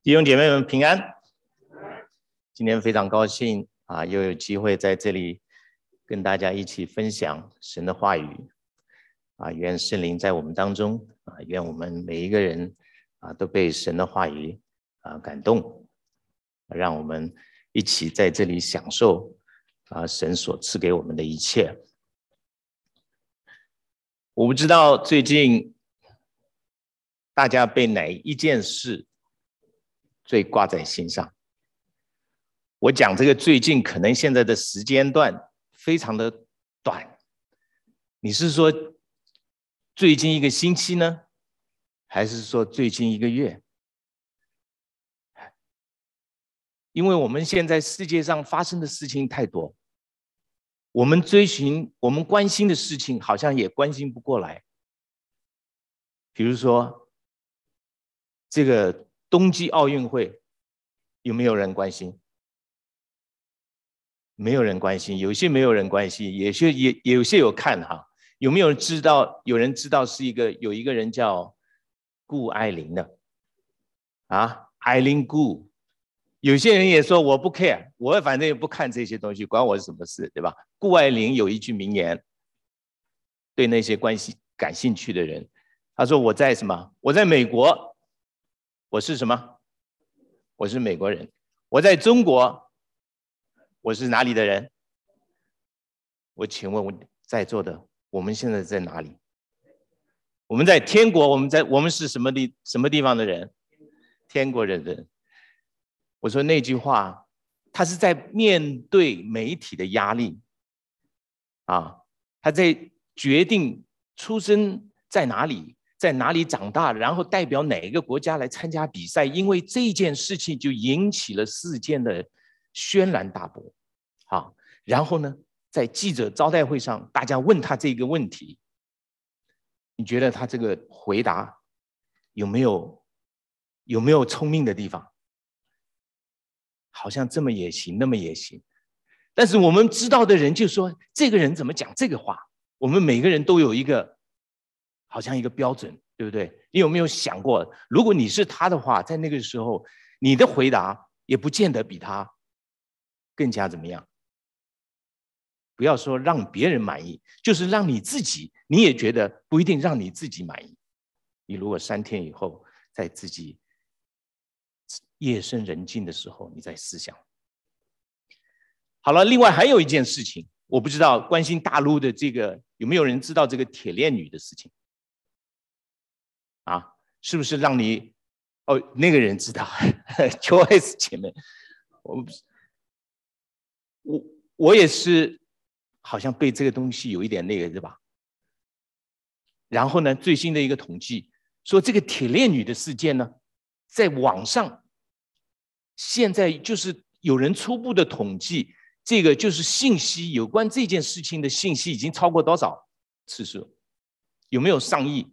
弟兄姐妹们平安。今天非常高兴又有机会在这里跟大家一起分享神的话语愿圣灵在我们当中愿我们每一个人都被神的话语感动，让我们一起在这里享受神所赐给我们的一切。我不知道最近大家被哪一件事最挂在心上。我讲这个最近可能现在的时间段非常的短，你是说最近一个星期呢，还是说最近一个月？因为我们现在世界上发生的事情太多，我们追寻我们关心的事情好像也关心不过来。比如说这个冬季奥运会有没有人关心？没有人关心，有些没有人关心，有些有看哈。有没有人知道？有人知道是有一个人叫顾爱玲的爱玲顾。有些人也说我不 care， 我反正也不看这些东西，管我是什么事，对吧？顾爱玲有一句名言，对那些感兴趣的人，他说我在什么？我在美国，我是什么？我是美国人。我在中国，我是哪里的人？我请问我在座的，我们现在在哪里？我们在天国，我们是什么地方的人？天国人的人。我说那句话，他是在面对媒体的压力他在决定出生在哪里，在哪里长大，然后代表哪一个国家来参加比赛，因为这件事情就引起了世界的轩然大波然后呢，在记者招待会上，大家问他这个问题，你觉得他这个回答有没有聪明的地方？好像这么也行，那么也行。但是我们知道的人就说，这个人怎么讲这个话？我们每个人都有好像一个标准，对不对？你有没有想过，如果你是他的话，在那个时候，你的回答也不见得比他更加怎么样？不要说让别人满意，就是让你自己，你也觉得不一定让你自己满意。你如果3天以后，在自己夜深人静的时候，你再思想。好了，另外还有一件事情，我不知道关心大陆的这个有没有人知道这个铁链女的事情是不是让你那个人知道？Joyce 姐妹，我也是，好像被这个东西有一点那个，对吧？然后呢，最新的一个统计说，这个铁链女的事件呢，在网上现在就是有人初步的统计，这个就是信息有关这件事情的信息已经超过多少次数？有没有上亿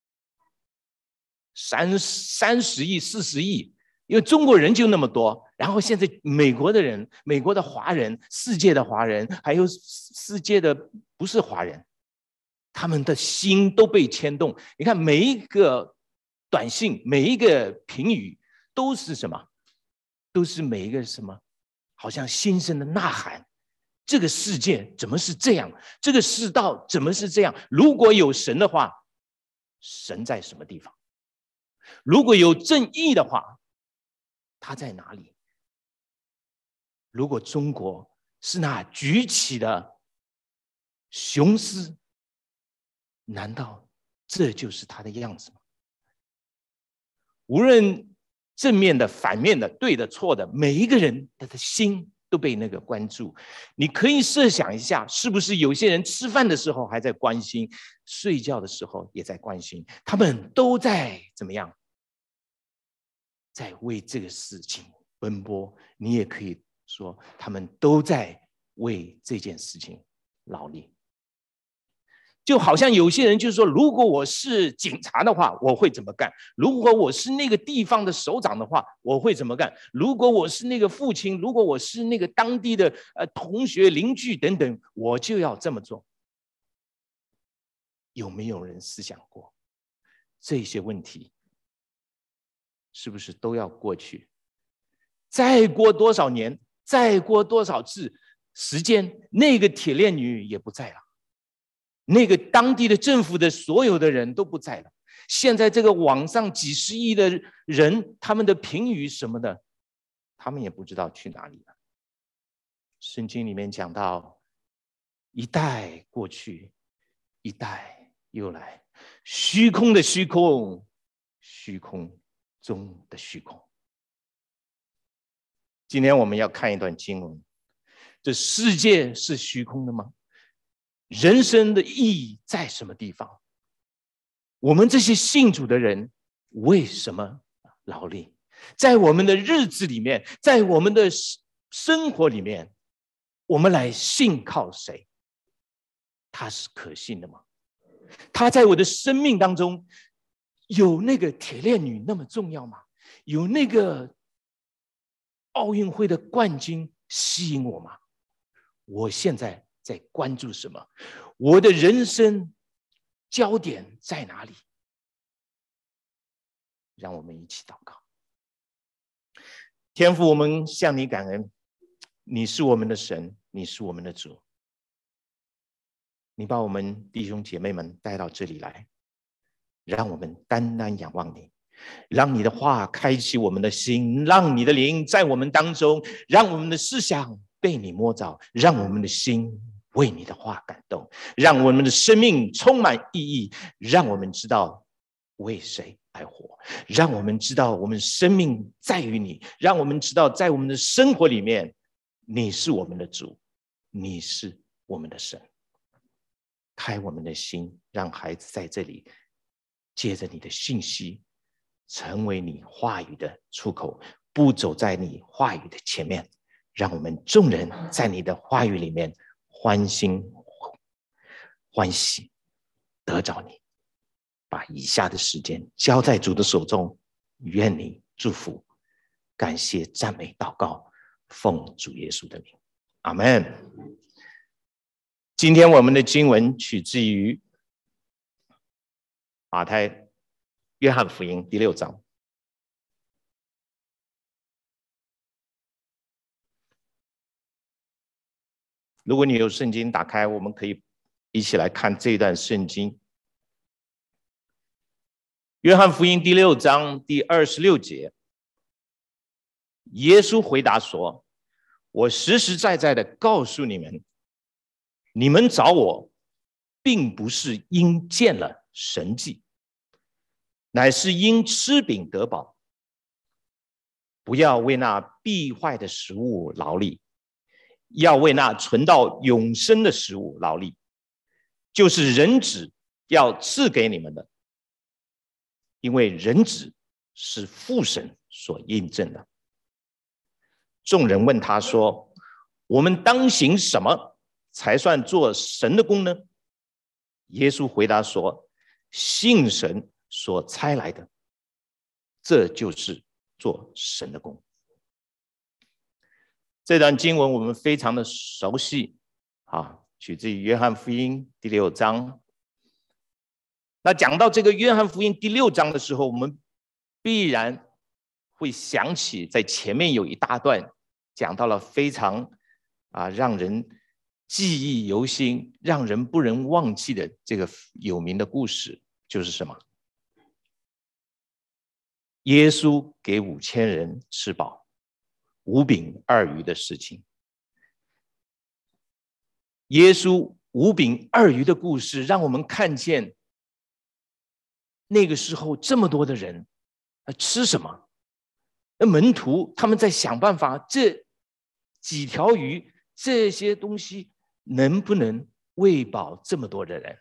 ？30亿、40亿？因为中国人就那么多，然后现在美国的人、美国的华人、世界的华人，还有世界的不是华人，他们的心都被牵动。你看每一个短信、每一个评语都是什么？都是每一个什么？好像心声的呐喊。这个世界怎么是这样？这个世道怎么是这样？如果有神的话，神在什么地方？如果有正义的话，他在哪里？如果中国是那举起的雄狮，难道这就是他的样子吗？无论正面的、反面的、对的、错的，每一个人他的心都被那个关注。你可以设想一下，是不是有些人吃饭的时候还在关心，睡觉的时候也在关心，他们都在怎么样？在为这个事情奔波。你也可以说，他们都在为这件事情劳力。就好像有些人就是说，如果我是警察的话，我会怎么干？如果我是那个地方的首长的话，我会怎么干？如果我是那个父亲，如果我是那个当地的同学、邻居等等，我就要这么做。有没有人思想过这些问题？ 是不是都要过去？再过多少年，再过多少次时间，那个铁链女也不在了，那个当地的政府的所有的人都不在了。现在这个网上几十亿的人，他们的评语什么的，他们也不知道去哪里了。圣经里面讲到，一代过去，一代又来，虚空的虚空，虚空中的虚空。今天我们要看一段经文，这世界是虚空的吗？人生的意义在什么地方？我们这些信主的人为什么劳力？在我们的日子里面，在我们的生活里面，我们来信靠谁？他是可信的吗？他在我的生命当中有那个铁链女那么重要吗？有那个奥运会的冠军吸引我吗？我现在在关注什么？我的人生焦点在哪里？让我们一起祷告。天父，我们向你感恩，你是我们的神，你是我们的主，你把我们弟兄姐妹们带到这里来，让我们单单仰望你，让你的话开启我们的心，让你的灵在我们当中，让我们的思想被你摸着，让我们的心为你的话感动，让我们的生命充满意义，让我们知道为谁而活，让我们知道我们生命在于你，让我们知道在我们的生活里面，你是我们的主，你是我们的神。开我们的心，让孩子在这里接着你的信息，成为你话语的出口，不走在你话语的前面，让我们众人在你的话语里面欢欣欢喜，得着你。把以下的时间交在主的手中，愿你祝福，感谢赞美祷告，奉主耶稣的名，阿们。今天我们的经文取自于马太约翰福音第6章。如果你有圣经打开，我们可以一起来看这段圣经。约翰福音第6章第26节，耶稣回答说：我实实在在的告诉你们，你们找我，并不是因见了神迹，乃是因吃饼得饱。不要为那必坏的食物劳力，要为那存到永生的食物劳力，就是人子要赐给你们的。因为人子是父神所印证的。众人问他说：我们当行什么才算做神的工呢？耶稣回答说：信神所差来的，这就是做神的工。这段经文我们非常的熟悉，取自于约翰福音第6章。那讲到这个约翰福音第6章的时候，我们必然会想起在前面有一大段讲到了非常让人记忆犹新，让人不能忘记的这个有名的故事，就是什么？耶稣给5000人吃饱，5饼2鱼的事情。耶稣5饼2鱼的故事，让我们看见那个时候这么多的人吃什么？门徒他们在想办法，这几条鱼这些东西能不能喂饱这么多的人？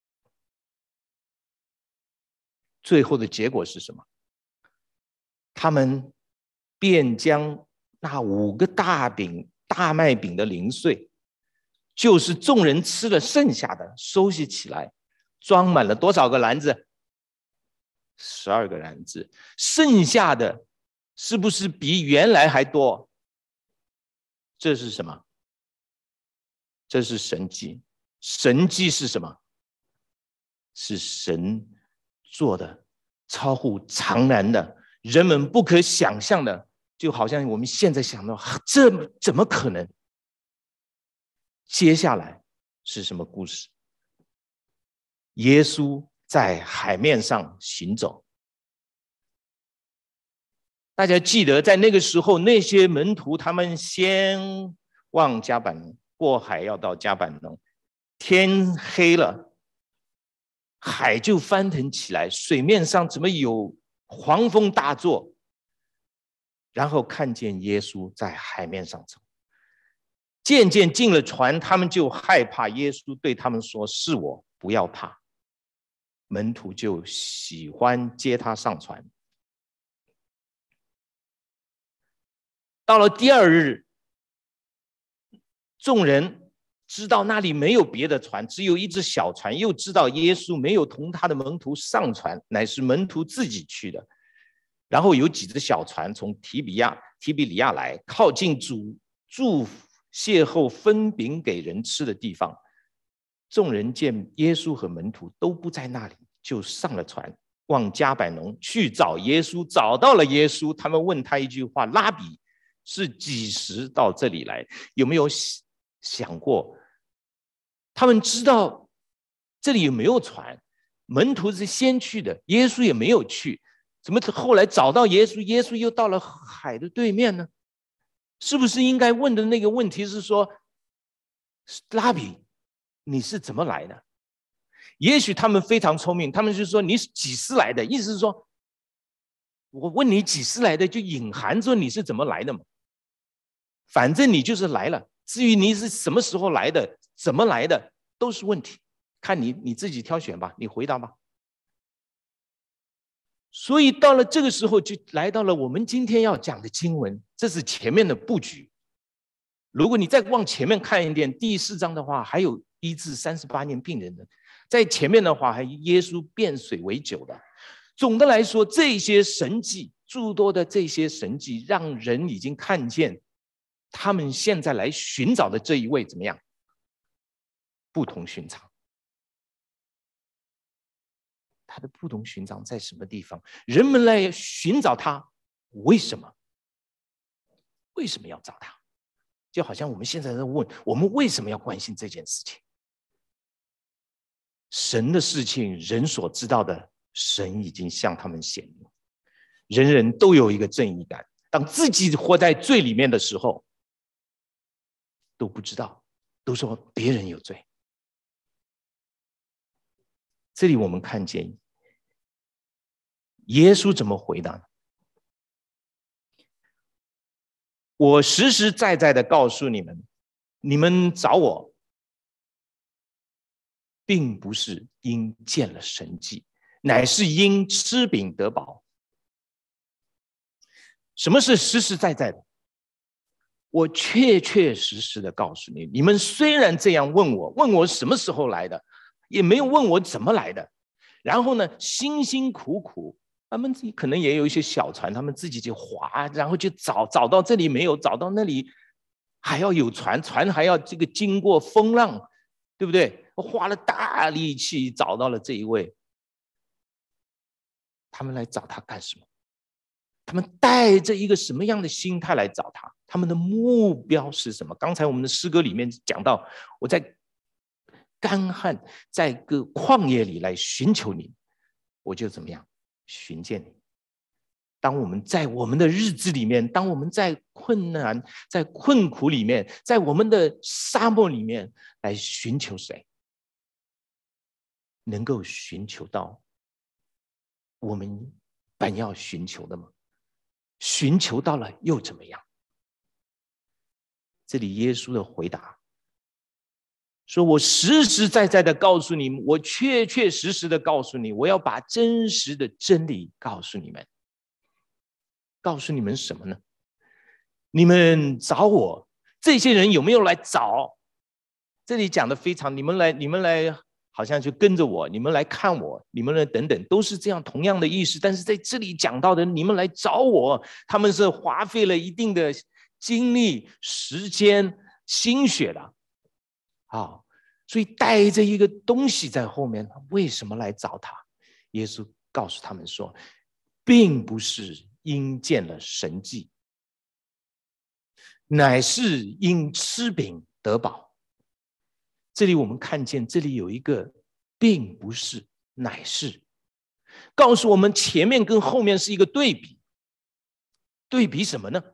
最后的结果是什么？他们便将那5个大麦饼的零碎，就是众人吃了剩下的，收拾起来，装满了多少个篮子？12个篮子。剩下的是不是比原来还多？这是什么？这是神迹。神迹是什么？是神做的超乎常人的人们不可想象的，就好像我们现在想到，这怎么可能？接下来是什么故事？耶稣在海面上行走。大家记得，在那个时候，那些门徒他们先往迦百农过海，要到迦百农，天黑了，海就翻腾起来，水面上怎么有狂风大作？然后看见耶稣在海面上走，渐渐进了船，他们就害怕。耶稣对他们说：“是我，不要怕。”门徒就喜欢接他上船。到了第二日，众人知道那里没有别的船，只有一只小船，又知道耶稣没有同他的门徒上船，乃是门徒自己去的。然后有几只小船从提比里亚来，靠近主住邂逅分饼给人吃的地方。众人见耶稣和门徒都不在那里，就上了船，往迦百农去找耶稣。找到了耶稣，他们问他一句话：“拉比，是几时到这里来？”有没有想过，他们知道这里有没有船？门徒是先去的，耶稣也没有去，怎么后来找到耶稣，耶稣又到了海的对面呢？是不是应该问的那个问题是说，拉比，你是怎么来的？也许他们非常聪明，他们就说你是几时来的，意思是说我问你几时来的，就隐含着你是怎么来的嘛。反正你就是来了，至于你是什么时候来的，怎么来的，都是问题，看你自己挑选吧，你回答吧。所以到了这个时候，就来到了我们今天要讲的经文，这是前面的布局。如果你再往前面看一点，第4章的话，还有医治38年病人的，在前面的话，还耶稣变水为酒的。总的来说，这些神迹，诸多的这些神迹，让人已经看见，他们现在来寻找的这一位怎么样？不同寻常。他的不同寻常在什么地方？人们来寻找他，为什么？为什么要找他？就好像我们现在在问，我们为什么要关心这件事情？神的事情，人所知道的，神已经向他们显明。人人都有一个正义感，当自己活在罪里面的时候，都不知道，都说别人有罪。这里我们看见耶稣怎么回答呢？我实实在在的告诉你们，你们找我，并不是因见了神迹，乃是因吃饼得饱。什么是实实在在的？我确确实实的告诉你，你们虽然这样问我什么时候来的，也没有问我怎么来的。然后呢，辛辛苦苦，他们自己可能也有一些小船，他们自己就划，然后就找到这里没有，找到那里还要有船还要这个经过风浪，对不对？花了大力气找到了这一位，他们来找他干什么？他们带着一个什么样的心态来找他？他们的目标是什么？刚才我们的诗歌里面讲到，我在干旱，在个旷野里来寻求你，我就怎么样寻见你。当我们在我们的日子里面，当我们在困难、在困苦里面，在我们的沙漠里面来寻求谁，能够寻求到我们本要寻求的吗？寻求到了又怎么样？这里耶稣的回答说，我实实在在的告诉你们，我确确实实的告诉你，我要把真实的真理告诉你们。告诉你们什么呢？你们找我，这些人有没有来找？这里讲的非常，你们来好像就跟着我，你们来看我，你们来等等，都是这样同样的意思。但是在这里讲到的，你们来找我，他们是花费了一定的精力、时间、心血的。好，所以带着一个东西在后面，为什么来找他？耶稣告诉他们说，并不是因见了神迹，乃是因吃饼得饱。这里我们看见，这里有一个并不是，乃是，告诉我们前面跟后面是一个对比。对比什么呢？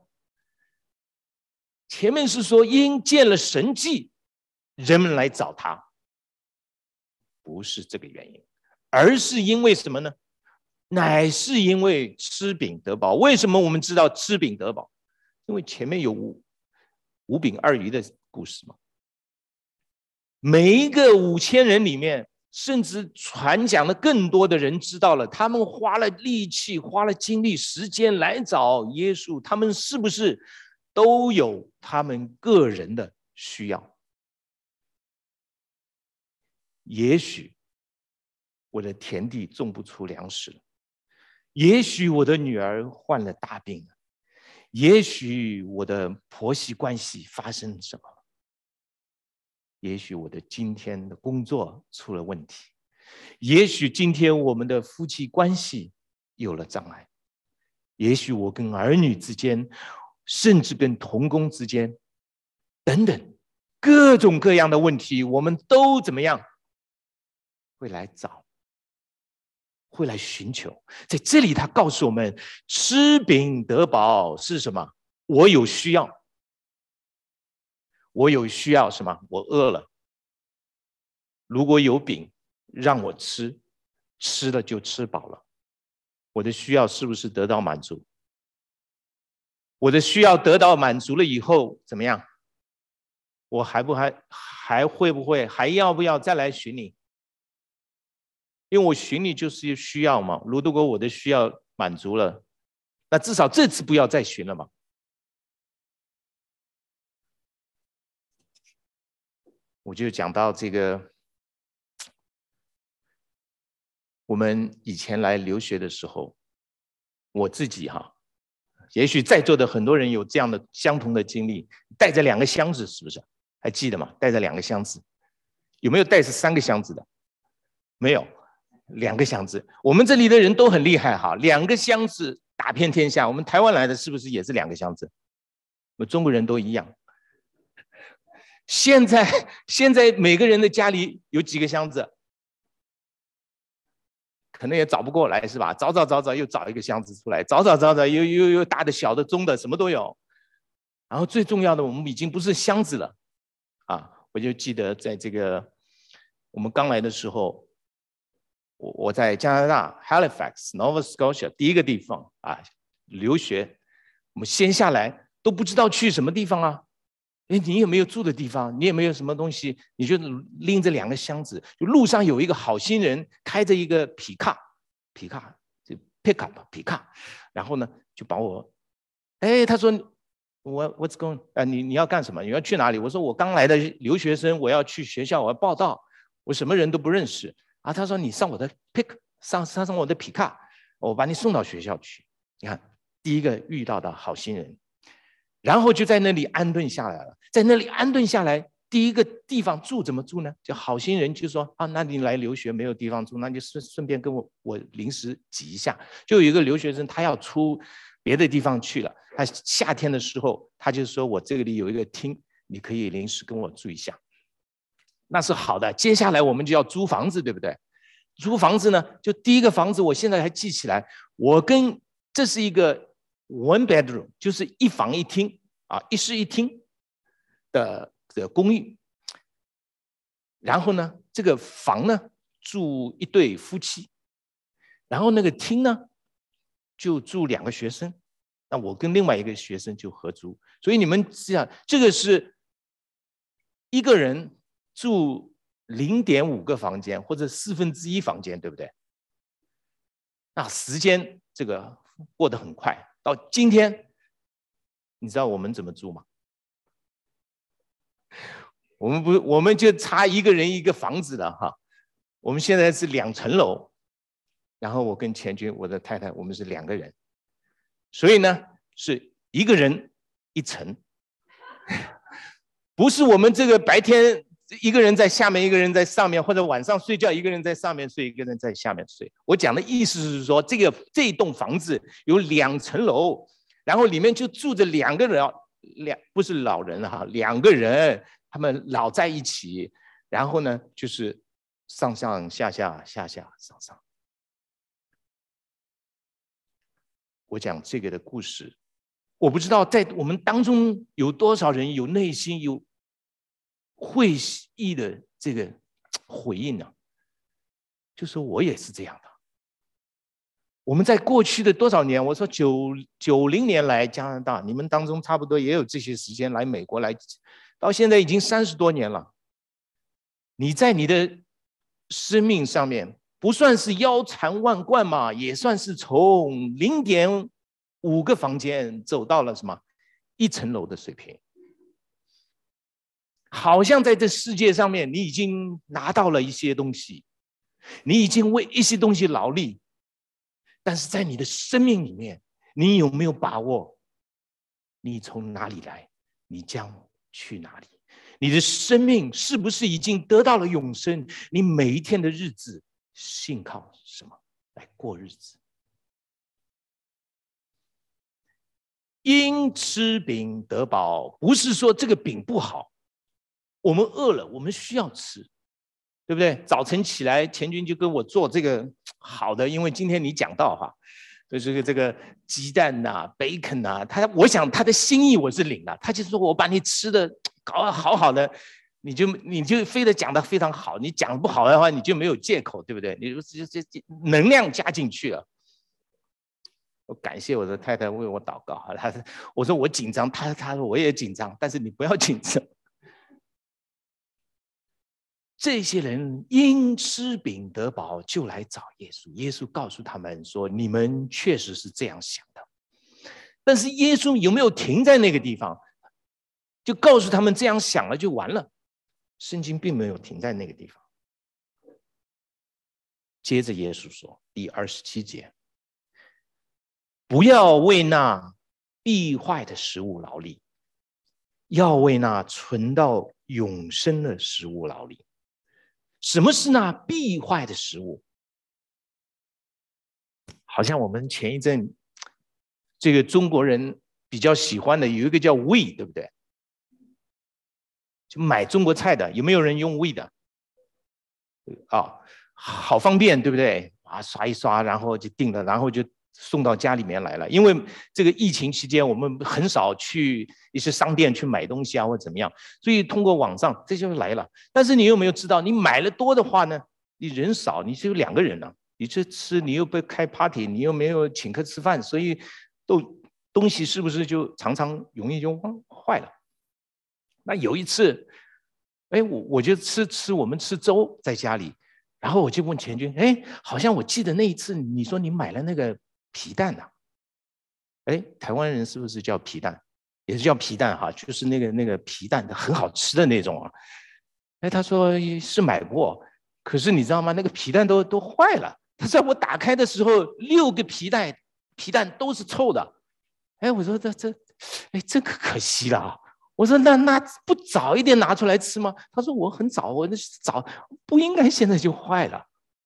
前面是说因见了神迹，人们来找他，不是这个原因，而是因为什么呢？乃是因为吃饼得饱。为什么我们知道吃饼得饱？因为前面有五饼二鱼的故事嘛。每一个5000人里面，甚至传讲的更多的人知道了，他们花了力气、花了精力、时间来找耶稣，他们是不是都有他们个人的需要？也许我的田地种不出粮食了，也许我的女儿患了大病了，也许我的婆媳关系发生什么，也许我的今天的工作出了问题，也许今天我们的夫妻关系有了障碍，也许我跟儿女之间，甚至跟同工之间，等等，各种各样的问题，我们都怎么样？会来找，会来寻求。在这里他告诉我们，吃饼得饱是什么？我有需要，我有需要什么？我饿了，如果有饼让我吃，吃了就吃饱了，我的需要是不是得到满足？我的需要得到满足了以后怎么样？我还会不会还要不要再来寻你？因为我寻你就是需要嘛，如果我的需要满足了，那至少这次不要再寻了嘛。我就讲到这个，我们以前来留学的时候，我自己也许在座的很多人有这样的相同的经历，带着2个箱子，是不是？还记得吗？带着2个箱子，有没有带着3个箱子的？没有，2个箱子。我们这里的人都很厉害2个箱子打遍天下。我们台湾来的是不是也是2个箱子？我们中国人都一样。现在每个人的家里有几个箱子？可能也找不过来是吧？找又找一个箱子出来，找又大的、小的、中的，什么都有。然后最重要的，我们已经不是箱子了我就记得在这个我们刚来的时候，我在加拿大 Halifax、Nova Scotia 第一个地方留学，我们先下来都不知道去什么地方你有没有住的地方？你有没有什么东西？你就拎着2个箱子，就路上有一个好心人开着一个皮卡，就 pickup 皮卡，然后呢就把我，他说What's going？ 你要干什么？你要去哪里？我说我刚来的留学生，我要去学校，我要报到，我什么人都不认识他说你上我的 上我的皮卡，我把你送到学校去。你看，第一个遇到的好心人。然后就在那里安顿下来了，在那里安顿下来，第一个地方住怎么住呢？就好心人就说那你来留学没有地方住，那就顺便跟我临时挤一下。就有一个留学生他要出别的地方去了，他夏天的时候他就说我这里有一个厅，你可以临时跟我住一下，那是好的。接下来我们就要租房子，对不对？租房子呢，就第一个房子我现在还记起来，这是一个one bedroom， 就是1房1厅1室1厅的公寓。然后呢，这个房呢住1对夫妻，然后那个厅呢就住2个学生，那我跟另外一个学生就合租。所以你们这样，这个是一个人住0.5个房间或者1/4房间，对不对？那时间这个过得很快。到今天，你知道我们怎么住吗？我们就差1个人1个房子了我们现在是2层楼，然后我跟钱军，我的太太，我们是2个人，所以呢是1个人1层，不是我们这个白天一个人在下面，一个人在上面，或者晚上睡觉，一个人在上面睡，一个人在下面睡。我讲的意思是说，这栋房子有2层楼，然后里面就住着2个人，不是老人哈，2个人，他们老在一起，然后呢就是上上下下下下上上。我讲这个的故事，我不知道在我们当中有多少人有内心有会意的这个回应呢？就说我也是这样的。我们在过去的多少年，我说90年来加拿大，你们当中差不多也有这些时间来美国来，到现在已经30多年了。你在你的生命上面不算是腰缠万贯嘛，也算是从0.5个房间走到了什么1层楼的水平。好像在这世界上面，你已经拿到了一些东西，你已经为一些东西劳力，但是在你的生命里面，你有没有把握？你从哪里来，你将去哪里？你的生命是不是已经得到了永生？你每一天的日子信靠什么来过日子？因吃饼得饱，不是说这个饼不好，我们饿了，我们需要吃，对不对？早晨起来，钱军就跟我做这个好的，因为今天你讲到哈，就是这个鸡蛋呐、bacon 呐，我想他的心意我是领了，他就说我把你吃的搞好好的，你就非得讲得非常好，你讲不好的话，你就没有借口，对不对？你这能量加进去了。我感谢我的太太为我祷告，我说我紧张，她说我也紧张，但是你不要紧张。这些人因吃饼得饱，就来找耶稣。耶稣告诉他们说：“你们确实是这样想的。”但是耶稣有没有停在那个地方，就告诉他们这样想了就完了？圣经并没有停在那个地方。接着耶稣说，第27节：“不要为那必坏的食物劳力，要为那存到永生的食物劳力。”什么是那必坏的食物？好像我们前一阵这个中国人比较喜欢的有一个叫 We， 对不对？就买中国菜的，有没有人用 We 的？好方便，对不对？刷一刷，然后就订了，然后就送到家里面来了。因为这个疫情期间，我们很少去一些商店去买东西啊，或怎么样，所以通过网上这就来了。但是你有没有知道，你买了多的话呢，你人少，你只有2个人了，你去吃，你又不开 party， 你又没有请客吃饭，所以东西是不是就常常容易就坏了？那有一次，我就我们吃粥在家里，然后我就问钱军，好像我记得那一次你说你买了那个皮蛋啊，台湾人是不是叫皮蛋？也是叫皮蛋哈，就是那个皮蛋很好吃的那种啊。他说是买过，可是你知道吗？那个皮蛋都坏了。他说我打开的时候6个皮蛋都是臭的。我说这可惜了啊。我说那不早一点拿出来吃吗？他说我很早，我早不应该现在就坏了。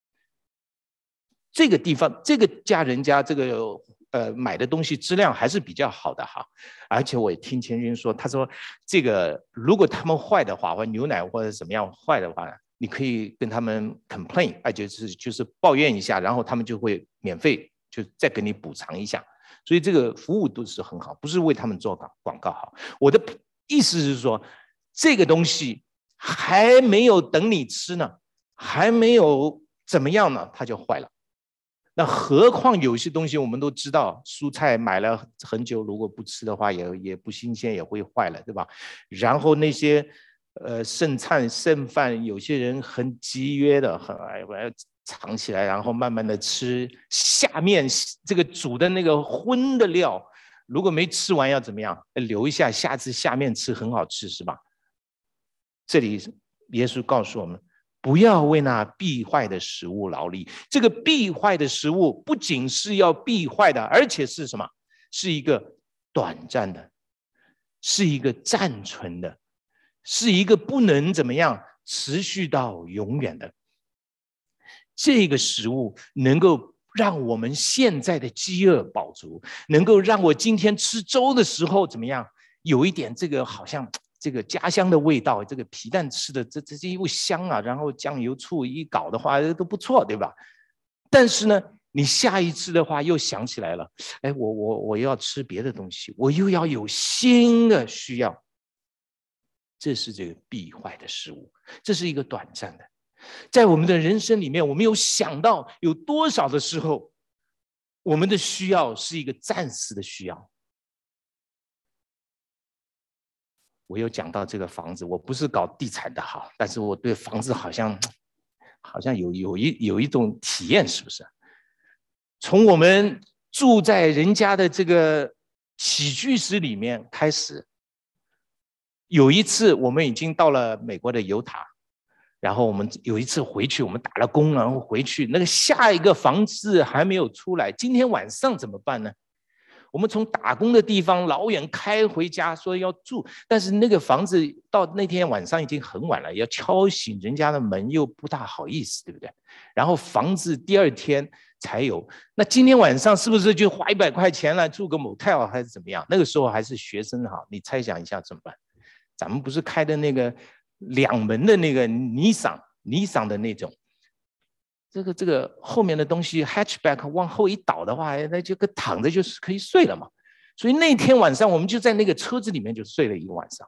这个地方这个人家这个买的东西质量还是比较好的哈，而且我也听钱军说，他说这个如果他们坏的话，或牛奶或者怎么样坏的话，你可以跟他们 complain， 就是抱怨一下，然后他们就会免费就再给你补偿一下，所以这个服务都是很好，不是为他们做广告好。我的意思是说，这个东西还没有等你吃呢，还没有怎么样呢，它就坏了。那何况有些东西我们都知道，蔬菜买了很久，如果不吃的话也不新鲜，也会坏了，对吧？然后那些剩菜剩饭，有些人很节约的，我要藏起来，然后慢慢的吃。下面这个煮的那个荤的料，如果没吃完要怎么样？留一下，下次下面吃很好吃，是吧？这里耶稣告诉我们，不要为那必坏的食物劳力。这个必坏的食物不仅是要必坏的，而且是什么？是一个短暂的，是一个暂存的，是一个不能怎么样持续到永远的。这个食物能够让我们现在的饥饿饱足，能够让我今天吃粥的时候怎么样，有一点这个好像这个家乡的味道，这个皮蛋吃的这又香啊，然后酱油醋一搞的话都不错，对吧？但是呢，你下一次的话又想起来了，哎，我又要吃别的东西，我又要有新的需要，这是这个必坏的食物，这是一个短暂的。在我们的人生里面，我们有想到有多少的时候，我们的需要是一个暂时的需要。我有讲到这个房子，我不是搞地产的哈，但是我对房子好像有一种体验，是不是？从我们住在人家的这个起居室里面开始，有一次我们已经到了美国的犹他。然后我们有一次回去，我们打了工，然后回去，那个下一个房子还没有出来，今天晚上怎么办呢？我们从打工的地方老远开回家，说要住，但是那个房子到那天晚上已经很晚了，要敲醒人家的门又不大好意思，对不对？然后房子第二天才有，那今天晚上是不是就花100块钱来住个 motel 还是怎么样？那个时候还是学生哈，你猜想一下怎么办？咱们不是开的那个2门的那个尼桑的那种，这个后面的东西 hatchback 往后一倒的话，那就躺着就是可以睡了嘛。所以那天晚上我们就在那个车子里面就睡了一个晚上，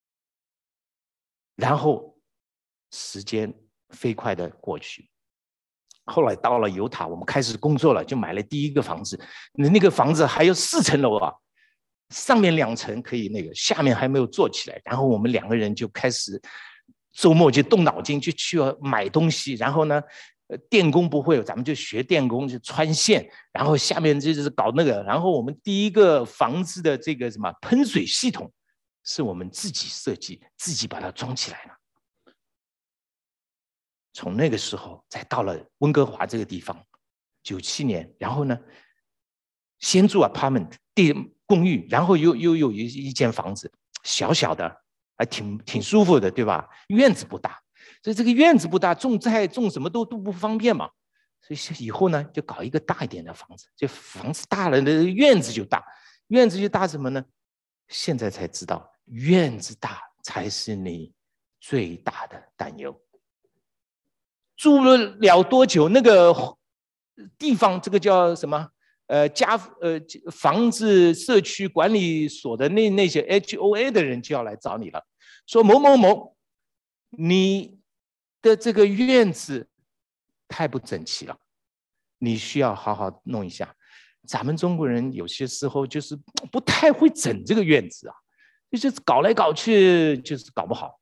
然后时间飞快的过去。后来到了犹他，我们开始工作了，就买了第一个房子。那个房子还有4层楼啊，上面2层可以那个，下面还没有做起来。然后我们2个人就开始周末就动脑筋，就去买东西。然后呢，电工不会，咱们就学电工，就穿线。然后下面就是搞那个。然后我们第一个房子的这个什么喷水系统，是我们自己设计，自己把它装起来了。从那个时候，再到了温哥华这个地方，97年，然后呢，先住 apartment 公寓，然后又有一间房子，小小的，还挺舒服的，对吧？院子不大，所以这个院子不大，种菜种什么都不方便嘛。所以以后呢，就搞一个大一点的房子，就房子大了，那院子就大，院子就大什么呢？现在才知道，院子大才是你最大的担忧。住了多久？那个地方，这个叫什么？房子社区管理所的那些 HOA 的人就要来找你了，说某某某，你的这个院子太不整齐了，你需要好好弄一下。咱们中国人有些时候就是不太会整这个院子啊，就是搞来搞去就是搞不好。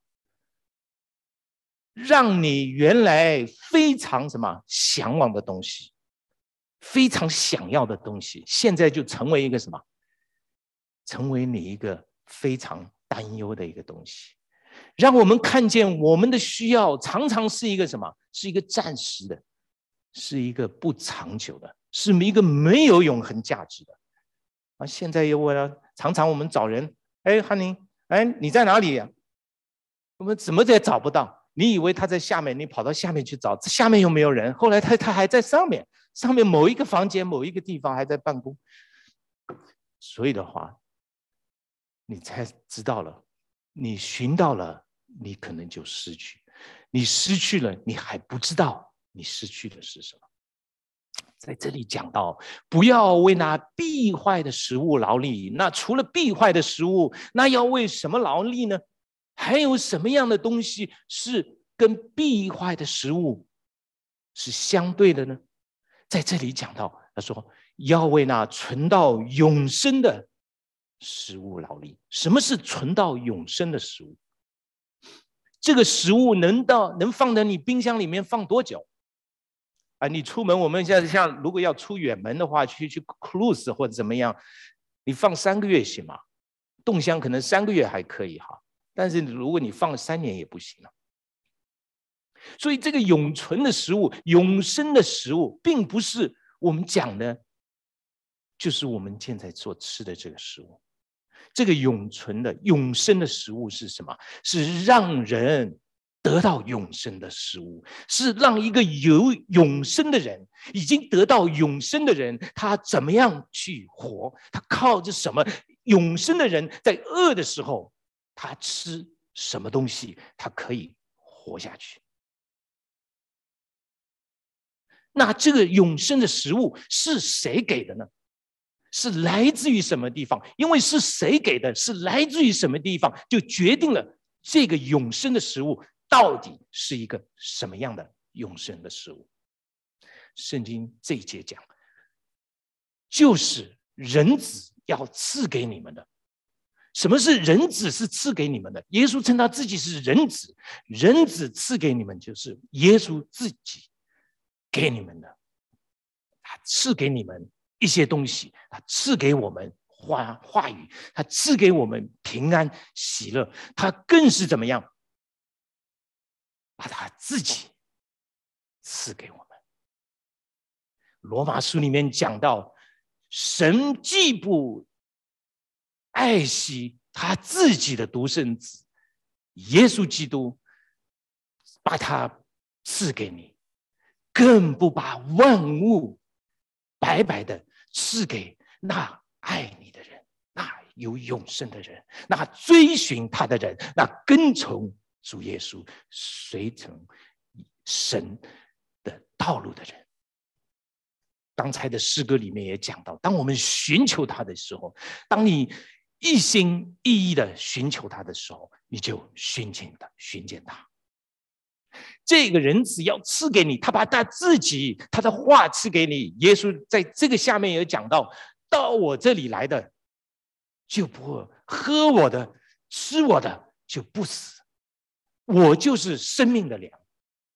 让你原来非常什么向往的东西，非常想要的东西，现在就成为一个什么？成为你一个非常担忧的一个东西。让我们看见我们的需要常常是一个什么？是一个暂时的，是一个不长久的，是一个没有永恒价值的。啊，现在又为了常常我们找人，哎，汉宁，哎，你在哪里呀？我们怎么也找不到。你以为他在下面，你跑到下面去找，下面又没有人。后来他还在上面某一个房间某一个地方还在办公。所以的话，你才知道了，你寻到了，你可能就失去；你失去了，你还不知道你失去的是什么。在这里讲到，不要为那必坏的食物劳力。那除了必坏的食物，那要为什么劳力呢？还有什么样的东西是跟必坏的食物是相对的呢？在这里讲到，他说要为那存到永生的食物劳力。什么是存到永生的食物？这个食物能放在你冰箱里面放多久？啊，你出门，我们现在像如果要出远门的话，去 cruise 或者怎么样，你放3个月行吗？冻箱可能3个月还可以哈。但是如果你放了3年也不行了。所以这个永存的食物、永生的食物，并不是我们讲的，就是我们现在所吃的这个食物。这个永存的、永生的食物是什么？是让人得到永生的食物，是让一个有永生的人，已经得到永生的人，他怎么样去活？他靠着什么？永生的人在饿的时候，他吃什么东西，他可以活下去？那这个永生的食物是谁给的呢？是来自于什么地方？因为是谁给的，是来自于什么地方，就决定了这个永生的食物到底是一个什么样的永生的食物。圣经这一节讲，就是人子要赐给你们的。什么是人子是赐给你们的？耶稣称他自己是人子，人子赐给你们就是耶稣自己给你们的。他赐给你们一些东西，他赐给我们话语，他赐给我们平安喜乐，他更是怎么样？把他自己赐给我们。罗马书里面讲到，神既不爱惜他自己的独生子耶稣基督，把他赐给你，更不把万物白白的赐给那爱你的人，那有永生的人，那追寻他的人，那跟从主耶稣随从神的道路的人。刚才的诗歌里面也讲到，当我们寻求他的时候，当你一心一意的寻求他的时候，你就寻见他。这个人子要赐给你，他把他自己他的话赐给你。耶稣在这个下面也讲到我这里来的就不饿，喝我的吃我的就不死，我就是生命的粮。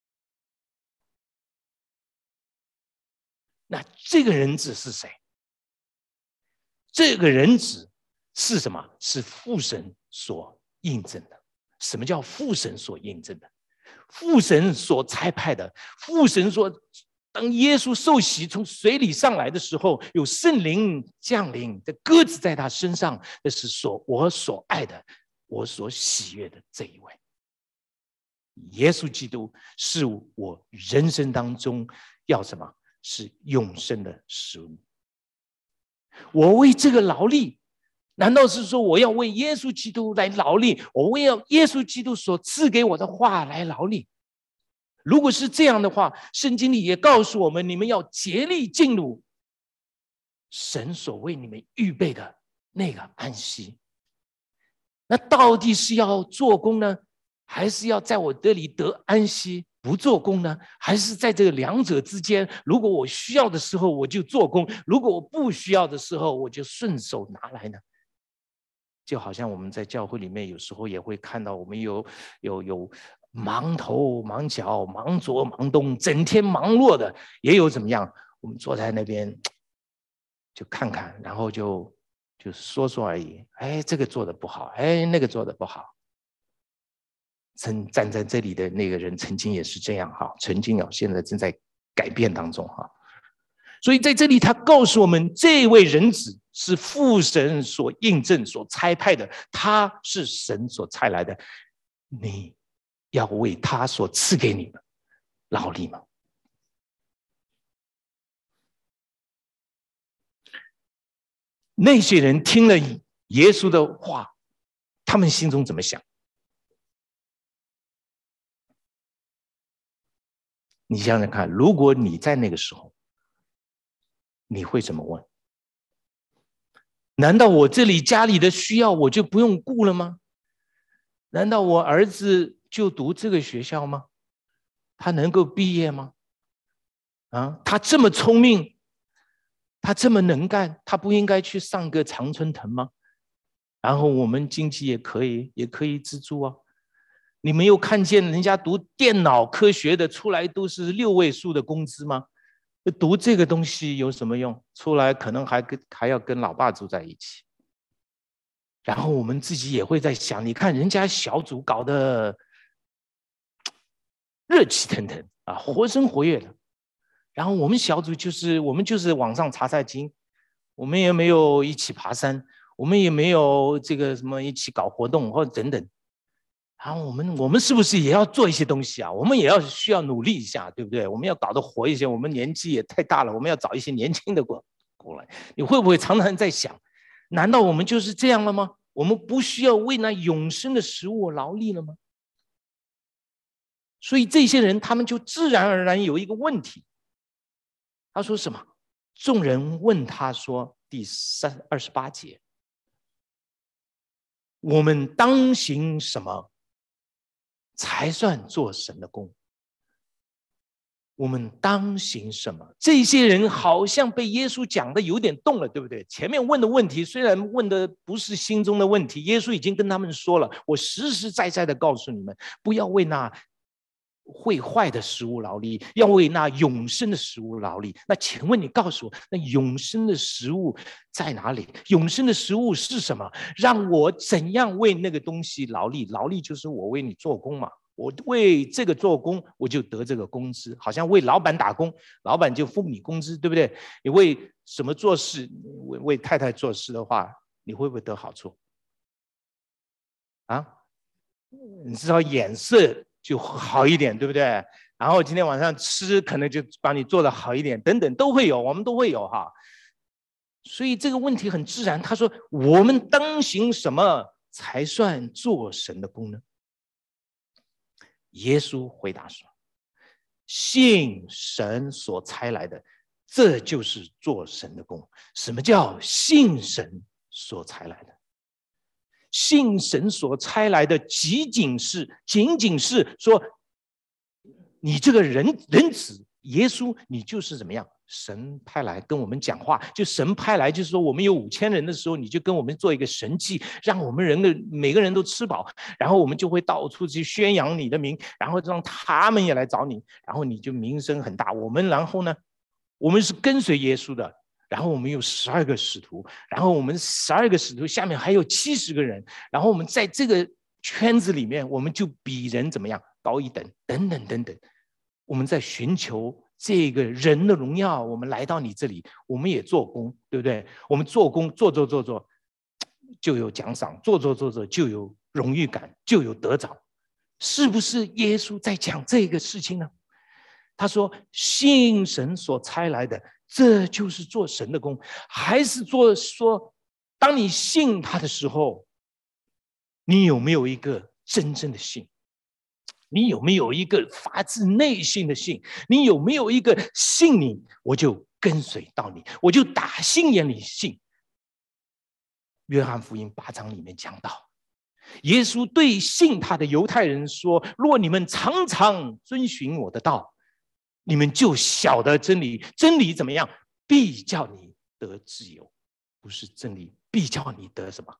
那这个人子是谁？这个人子是什么？是父神所印证的。什么叫父神所印证的？父神所差派的。父神说，当耶稣受洗从水里上来的时候，有圣灵降临，这鸽子在他身上，这是我所爱的，我所喜悦的这一位。耶稣基督是我人生当中要什么？是永生的食物。我为这个劳力，难道是说我要为耶稣基督来劳力？我为耶稣基督所赐给我的话来劳力？如果是这样的话，圣经里也告诉我们，你们要竭力进入神所为你们预备的那个安息。那到底是要做工呢，还是要在我这里得安息不做工呢？还是在这两者之间，如果我需要的时候我就做工，如果我不需要的时候我就顺手拿来呢？就好像我们在教会里面有时候也会看到，我们有忙头忙脚忙左忙东，整天忙碌的，也有怎么样？我们坐在那边就看看，然后就说而已。哎，这个做的不好，哎，那个做的不好。站在这里的那个人曾经也是这样哈，曾经现在正在改变当中哈。所以在这里他告诉我们，这位人子是父神所印证所差派的，他是神所差来的，你要为他所赐给你的劳力吗？那些人听了耶稣的话，他们心中怎么想？你想想看，如果你在那个时候，你会怎么问？难道我这里家里的需要我就不用顾了吗？难道我儿子就读这个学校吗？他能够毕业吗？他这么聪明，他这么能干，他不应该去上个常春藤吗？然后我们经济也可以资助啊。你没有看见人家读电脑科学的出来都是6位数的工资吗？读这个东西有什么用？出来可能还要跟老爸住在一起。然后我们自己也会在想，你看人家小组搞得热气腾腾啊，活生活跃的。然后我们小组就是网上查经，我们也没有一起爬山，我们也没有这个什么一起搞活动或者等等。 然后我们是不是也要做一些东西啊？我们也需要努力一下，对不对？我们要搞得活一些。我们年纪也太大了，我们要找一些年轻的过来。你会不会常常在想，难道我们就是这样了吗？我们不需要为那永生的食物劳力了吗？所以这些人他们就自然而然有一个问题，他说什么？众人问他说，第28节，我们当行什么才算做神的工？我们当行什么？这些人好像被耶稣讲的有点动了，对不对？前面问的问题虽然问的不是心中的问题，耶稣已经跟他们说了，我实实在在的告诉你们，不要为那会坏的食物劳力，要为那永生的食物劳力。那请问你告诉我，那永生的食物在哪里？永生的食物是什么？让我怎样为那个东西劳力？劳力就是我为你做工嘛。我为这个做工，我就得这个工资，好像为老板打工，老板就付你工资，对不对？你为什么做事，为太太做事的话，你会不会得好处？啊，你至少眼色就好一点，对不对？然后今天晚上吃可能就帮你做的好一点，等等都会有，我们都会有哈。所以这个问题很自然。他说：“我们当行什么才算做神的工呢？”耶稣回答说：“信神所差来的，这就是做神的工。”什么叫信神所差来的？信神所差来的，仅仅是说，你这个人子耶稣，你就是怎么样？神派来跟我们讲话，就神派来，就是说我们有5000人的时候，你就跟我们做一个神迹，让我们每个人都吃饱，然后我们就会到处去宣扬你的名，然后让他们也来找你，然后你就名声很大。然后呢，我们是跟随耶稣的，然后我们有12个使徒，然后我们12个使徒下面还有70个人，然后我们在这个圈子里面，我们就比人怎么样高一等，等等等等。我们在寻求这个人的荣耀，我们来到你这里，我们也做工，对不对？我们做工做，就有奖赏；做就有荣誉感，就有得着。是不是耶稣在讲这个事情呢？他说：“信神所差来的，这就是做神的工。”还是说，当你信他的时候，你有没有一个真正的信？你有没有一个发自内心的信？你有没有一个信你，我就跟随到你，我就打心眼里信？约翰福音8章里面讲到，耶稣对信他的犹太人说：“若你们常常遵循我的道，你们就晓得真理。真理怎么样？必叫你得自由。不是真理，必叫你得什么？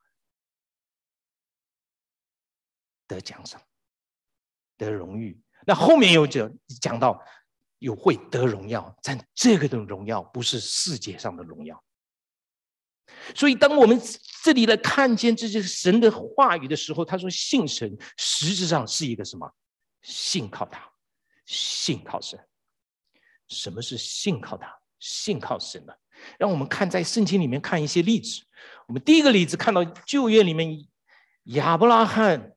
得奖赏。”得荣誉，那后面有讲到有会得荣耀，但这个的荣耀不是世界上的荣耀。所以当我们这里来看见这些神的话语的时候，他说信神实质上是一个什么？信靠他，信靠神。什么是信靠他？信靠神呢？让我们看在圣经里面看一些例子。我们第一个例子看到旧约里面亚伯拉罕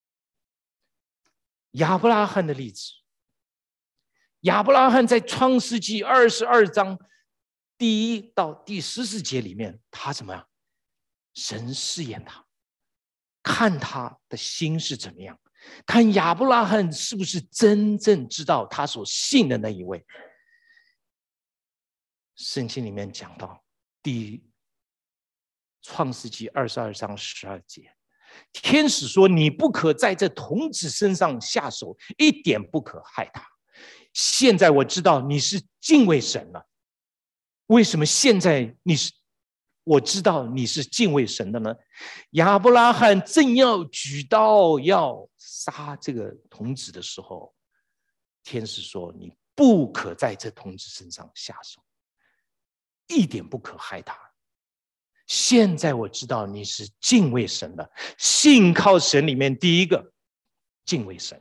的例子。亚伯拉罕在创世纪22章第1到第14节里面，他怎么样？神试验他，看他的心是怎么样，看亚伯拉罕是不是真正知道他所信的那一位。圣经里面讲到创世纪22章12节，天使说：“你不可在这童子身上下手，一点不可害他。”现在我知道你是敬畏神了。为什么现在我知道你是敬畏神的呢？亚伯拉罕正要举刀要杀这个童子的时候，天使说：“你不可在这童子身上下手，一点不可害他。”现在我知道你是敬畏神的，信靠神里面第一个敬畏神。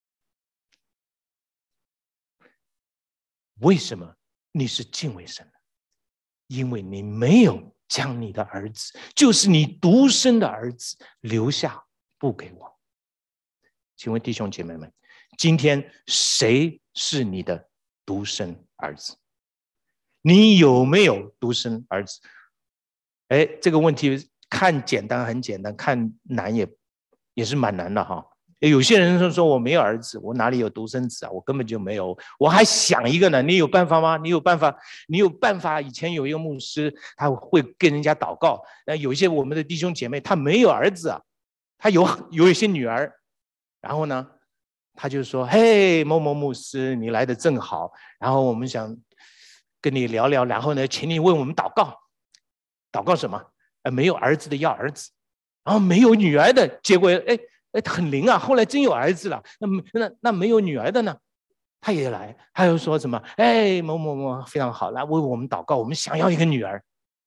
为什么你是敬畏神的？因为你没有将你的儿子，就是你独生的儿子留下不给我。 请问弟兄姐妹们，今天谁是你的独生儿子？你有没有独生儿子？这个问题看简单很简单，看难也是蛮难的哈。有些人说我没有儿子，我哪里有独生子啊？我根本就没有，我还想一个呢。你有办法吗？你有办法？以前有一个牧师，他会跟人家祷告。有一些我们的弟兄姐妹，他没有儿子啊，他有一些女儿，然后呢，他就说：“嘿，某某牧师，你来的正好，然后我们想跟你聊聊，然后呢，请你为我们祷告。祷告什么？没有儿子的要儿子，然后没有女儿的，结果很灵啊！后来真有儿子了。那没有女儿的呢？他也来，他又说什么？某某某非常好，来为我们祷告，我们想要一个女儿。”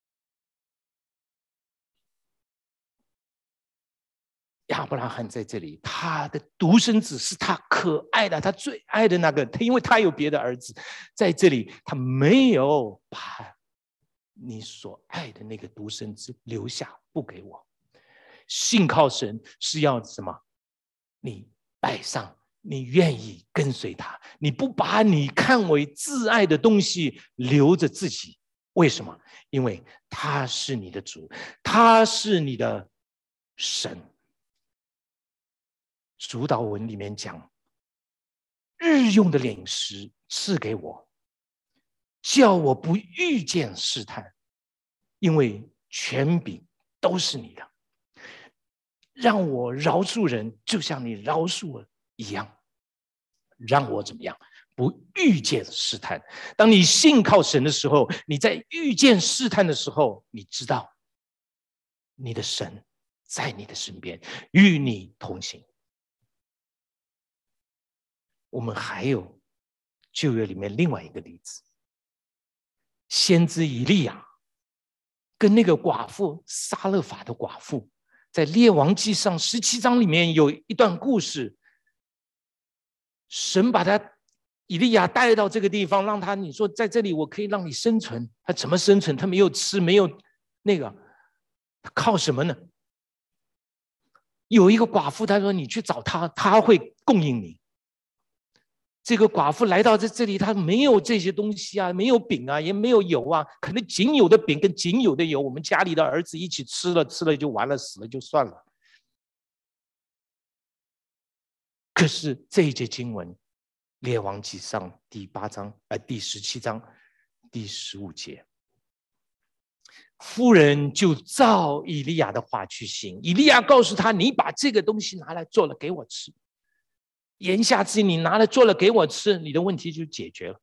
亚伯拉罕在这里，他的独生子是他可爱的，他最爱的那个。因为他有别的儿子，在这里他没有把你所爱的那个独生子留下，不给我。信靠神是要什么？你摆上，你愿意跟随他，你不把你看为挚爱的东西留着自己。为什么？因为他是你的主，他是你的神。主祷文里面讲，日用的饮食赐给我，叫我不遇见试探，因为权柄都是你的，让我饶恕人，就像你饶恕我一样，让我怎么样？不遇见试探。当你信靠神的时候，你在遇见试探的时候，你知道你的神在你的身边，与你同行。我们还有旧约里面另外一个例子，先知以利亚跟那个寡妇撒勒法的寡妇，在列王纪上17章里面有一段故事。神把以利亚带到这个地方，让他你说在这里我可以让你生存，他怎么生存？他没有吃，没有那个，他靠什么呢？有一个寡妇，他说你去找他，他会供应你。这个寡妇来到这里，她没有这些东西啊，没有饼啊，也没有油啊，可能仅有的饼跟仅有的油，我们家里的儿子一起吃了就完了，死了就算了。可是这一节经文，列王纪上第17章第15节，妇人就照以利亚的话去行。以利亚告诉他：“你把这个东西拿来做了给我吃。”言下之意，你拿来做了给我吃，你的问题就解决了。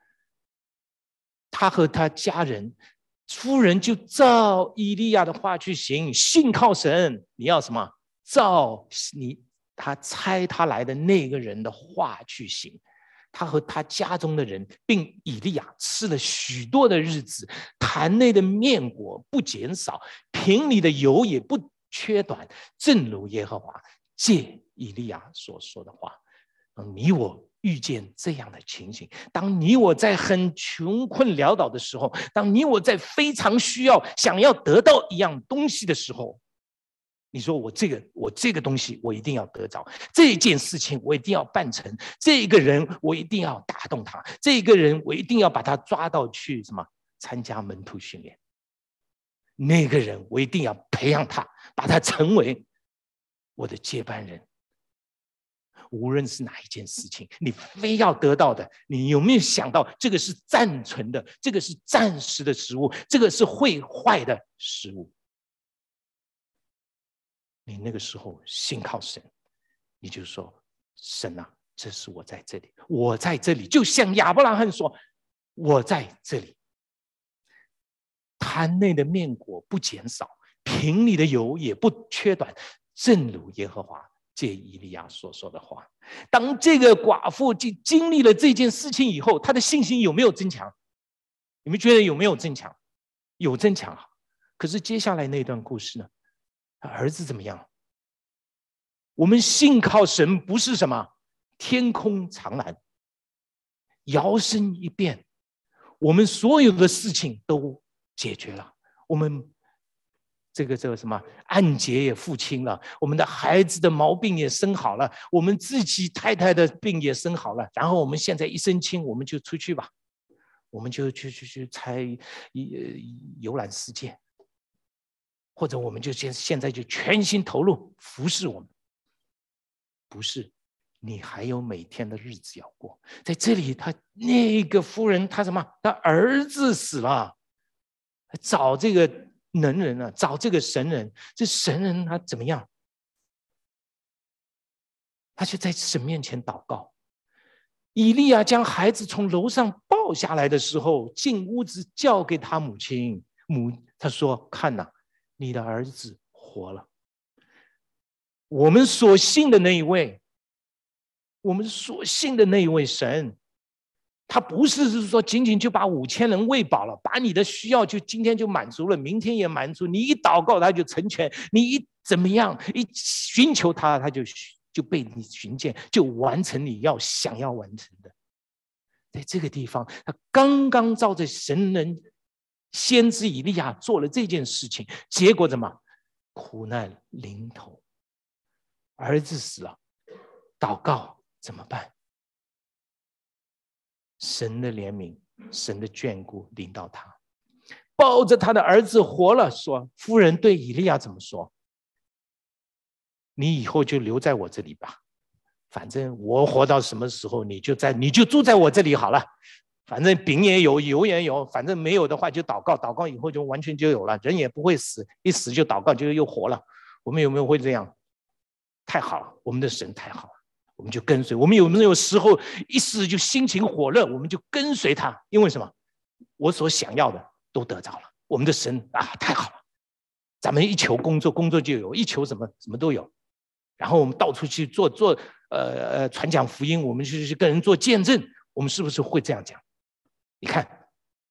他和他家人，夫人就照以利亚的话去行，信靠神。你要什么？照他差他来的那个人的话去行。他和他家中的人，并以利亚吃了许多的日子，坛内的面果不减少，瓶里的油也不缺短，正如耶和华借以利亚所说的话。你我遇见这样的情形，当你我在很穷困潦倒的时候，当你我在非常需要想要得到一样东西的时候，你说我这个东西我一定要得着，这件事情我一定要办成，这个人我一定要打动他，这个人我一定要把他抓到去什么参加门徒训练，那个人我一定要培养他，把他成为我的接班人。无论是哪一件事情，你非要得到的，你有没有想到这个是暂存的，这个是暂时的食物，这个是会坏的食物？你那个时候信靠神，你就说：神啊，这是我在这里，我在这里，就像亚伯拉罕说：我在这里。坛内的面果不减少，瓶里的油也不缺短，正如耶和华借以利亚所说的话。当这个寡妇经历了这件事情以后，她的信心有没有增强？你们觉得有没有增强？有增强。可是接下来那段故事呢？他儿子怎么样？我们信靠神不是什么天空长蓝，摇身一变，我们所有的事情都解决了。我们这个什么按揭也付清了，我们的孩子的毛病也生好了，我们自己太太的病也生好了，然后我们现在一身轻，我们就出去吧，我们就去游览世界，或者我们就现在就全心投入服侍我们。不是，你还有每天的日子要过。在这里，他那个夫人，他什么？他儿子死了，找这个能人啊，找这个神人。这神人他怎么样？他就在神面前祷告。以利亚将孩子从楼上抱下来的时候，进屋子交给他母亲。他说：“看哪，你的儿子活了。”我们所信的那一位，我们所信的那一位神，他不是说仅仅就把5000人喂饱了，把你的需要就今天就满足了，明天也满足。你一祷告他就成全，你一怎么样，一寻求他，他就被你寻见，就完成你想要完成的。在这个地方，他刚刚照着神人先知以利亚做了这件事情，结果怎么？苦难临头，儿子死了，祷告怎么办？神的怜悯，神的眷顾临到他，抱着他的儿子活了，说：“夫人对以利亚怎么说？你以后就留在我这里吧，反正我活到什么时候，你就住在我这里好了。反正饼也有，油也有，反正没有的话就祷告，祷告以后就完全就有了，人也不会死，一死就祷告就又活了。我们有没有会这样？太好了，我们的神太好了。”我们就跟随。我们有没有时候一时就心情火热，我们就跟随他？因为什么？我所想要的都得着了。我们的神啊，太好了！咱们一求工作，工作就有；一求什么都有。然后我们到处去做传讲福音，我们去跟人做见证。我们是不是会这样讲？你看，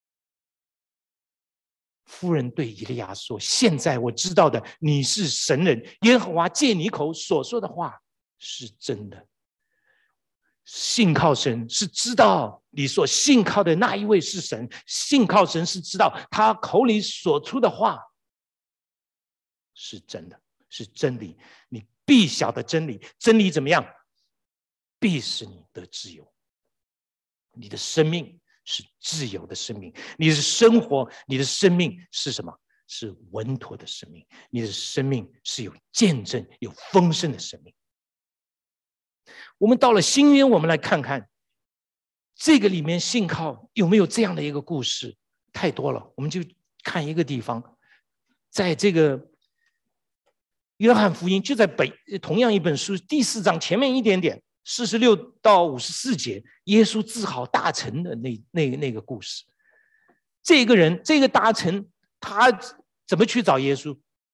夫人对以利亚说：“现在我知道的，你是神人，耶和华借你口所说的话是真的。信靠神是知道你所信靠的那一位是神，信靠神是知道他口里所出的话是真的，是真理。你必晓得真理，真理怎么样？必使你得自由。你的生命是自由的生命，你的生活，你的生命是什么？是稳妥的生命。你的生命是有见证、有丰盛的生命。我们到了新约，我们来看看这个里面信靠有没有这样的一个故事？太多了，我们就看一个地方，在这个约翰福音，就在同样一本书第4章前面一点点，46到54节，耶稣治好大臣的那个故事。这个大臣，他怎么去找耶稣？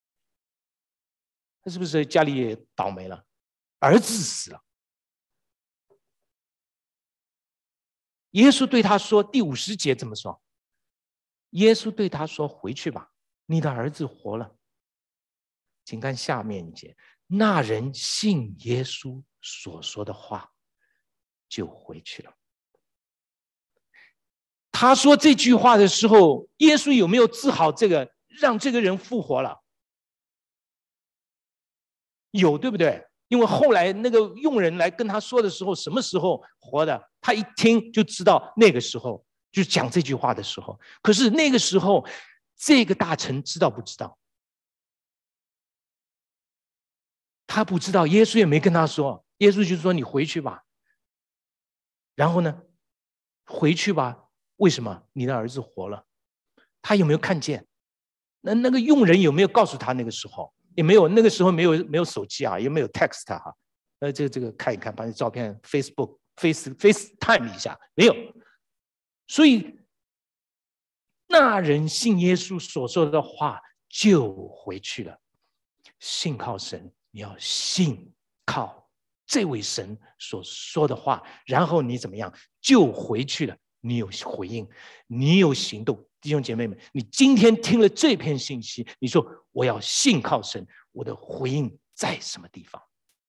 他是不是家里也倒霉了？儿子死了。耶稣对他说，第50节怎么说？耶稣对他说：“回去吧，你的儿子活了。”请看下面一节，那人信耶稣所说的话，就回去了。他说这句话的时候，耶稣有没有治好让这个人复活了？有，对不对？因为后来那个佣人来跟他说的时候，什么时候活的？他一听就知道那个时候，就讲这句话的时候。可是那个时候，这个大臣知道不知道？他不知道，耶稣也没跟他说。耶稣就说：“你回去吧。”然后呢，回去吧。为什么？你的儿子活了。他有没有看见？那个佣人有没有告诉他？那个时候也没有，那个时候没有手机啊，也没有 text 哈。这个看一看，把你照片 FaceTime 一下，没有。所以那人信耶稣所说的话，就回去了。信靠神，你要信靠这位神所说的话，然后你怎么样？就回去了。你有回应，你有行动。弟兄姐妹们，你今天听了这篇信息，你说我要信靠神，我的回应在什么地方？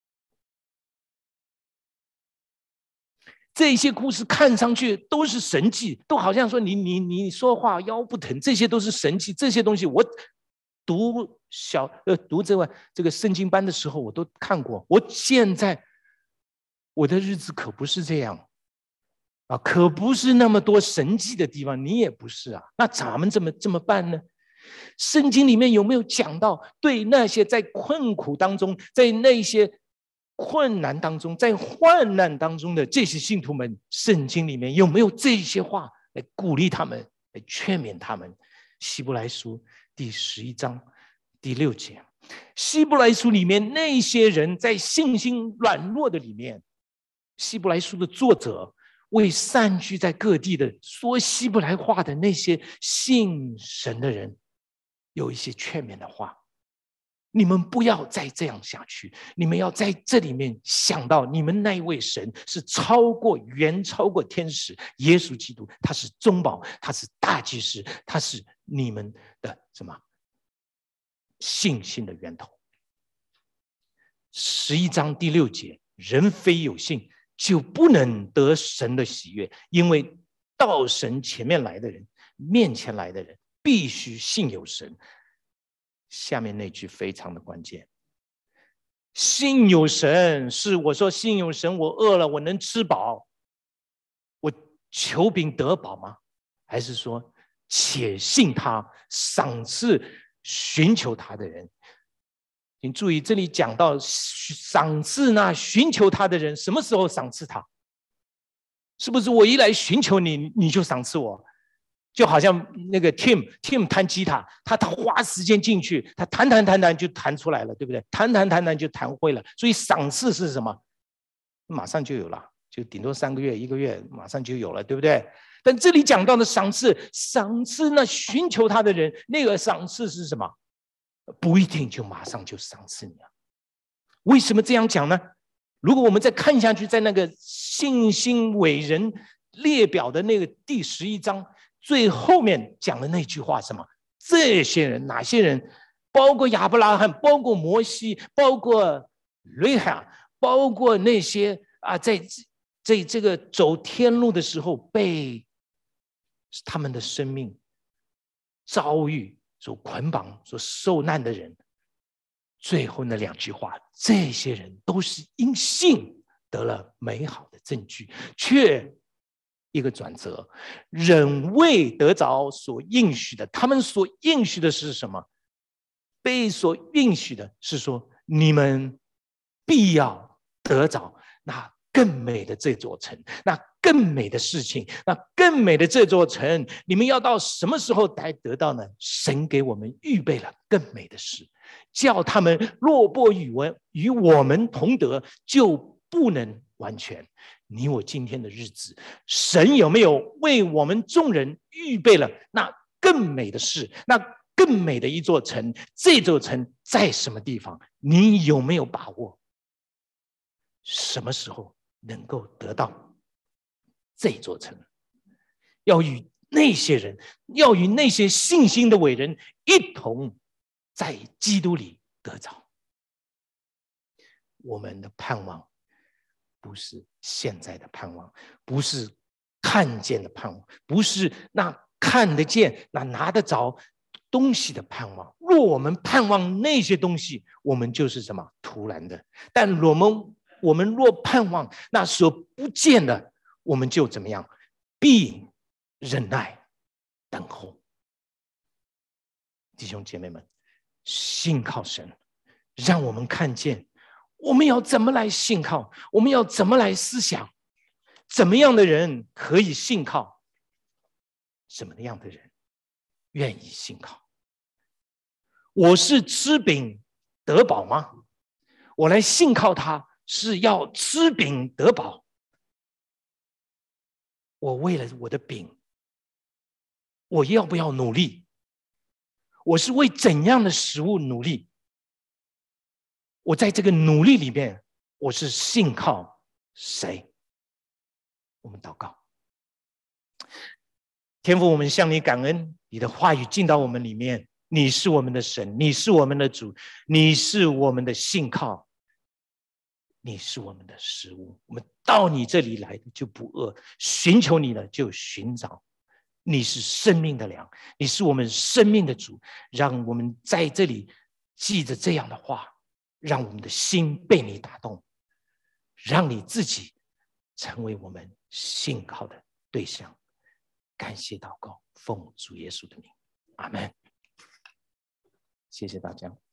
这些故事看上去都是神迹，都好像说你说话腰不疼，这些都是神迹，这些东西读这个圣经班的时候，我都看过。我现在我的日子可不是这样啊，可不是那么多神迹的地方，你也不是啊。那咱们怎么办呢？圣经里面有没有讲到，对那些在困苦当中，在那些困难当中，在患难当中的这些信徒们，圣经里面有没有这些话来鼓励他们，来劝勉他们？希伯来书第11章第6节，希伯来书里面那些人在信心软弱的里面，希伯来书的作者为散居在各地的说希伯来话的那些信神的人有一些劝勉的话，你们不要再这样下去，你们要在这里面想到你们那一位神是远超过天使，耶稣基督，他是中保，他是大祭司，他是你们的什么信心的源头。11章第6节，人非有信就不能得神的喜悦，因为到神面前来的人必须信有神。下面那句非常的关键，信有神，是我说信有神，我饿了我能吃饱，我求饼得饱吗？还是说且信他赏赐寻求他的人？请注意，这里讲到赏赐那寻求他的人，什么时候赏赐他？是不是我一来寻求你，你就赏赐我？就好像那个 Tim 弹吉他，他花时间进去，他弹就弹出来了，对不对？弹就弹会了。所以赏赐是什么？马上就有了，就顶多3个月、1个月，马上就有了，对不对？但这里讲到的赏赐那寻求他的人，那个赏赐是什么？不一定就马上就赏赐你啊。为什么这样讲呢？如果我们再看下去，在那个信心伟人列表的那个第11章最后面讲的那句话什么？这些人哪些人？包括亚伯拉罕，包括摩西，包括雷哈，包括那些在这个走天路的时候被他们的生命遭遇所捆绑、所受难的人，最后那2句话，这些人都是因信得了美好的证据，却一个转折，仍未得着所应许的。他们所应许的是什么？被所应许的是说，你们必要得着那更美的这座城，那更美的事情，那更美的这座城，你们要到什么时候才得到呢？神给我们预备了更美的事，叫他们若不与我们同得，就不能完全。你我今天的日子，神有没有为我们众人预备了那更美的事，那更美的一座城？这座城在什么地方？你有没有把握？什么时候能够得到这座城？要与那些人，要与那些信心的伟人一同在基督里得着。我们的盼望不是现在的盼望，不是看见的盼望，不是那看得见、那拿得着东西的盼望。若我们盼望那些东西，我们就是什么？突然的。但我们若盼望那所不见的，我们就怎么样？必忍耐等候。弟兄姐妹们，信靠神，让我们看见我们要怎么来信靠，我们要怎么来思想，怎么样的人可以信靠，什么样的人愿意信靠。我是吃饼得饱吗？我来信靠他是要吃饼得饱。我为了我的饼，我要不要努力？我是为怎样的食物努力？我在这个努力里面，我是信靠谁？我们祷告。天父，我们向你感恩，你的话语进到我们里面，你是我们的神，你是我们的主，你是我们的信靠，你是我们的食物。我们到你这里来的就不饿，寻求你了就寻找。 你是生命的粮，你是我们生命的主。让我们在这里记着这样的话，让我们的心被你打动，让你自己成为我们信靠的对象。感谢祷告，奉主耶稣的名，阿们。谢谢大家。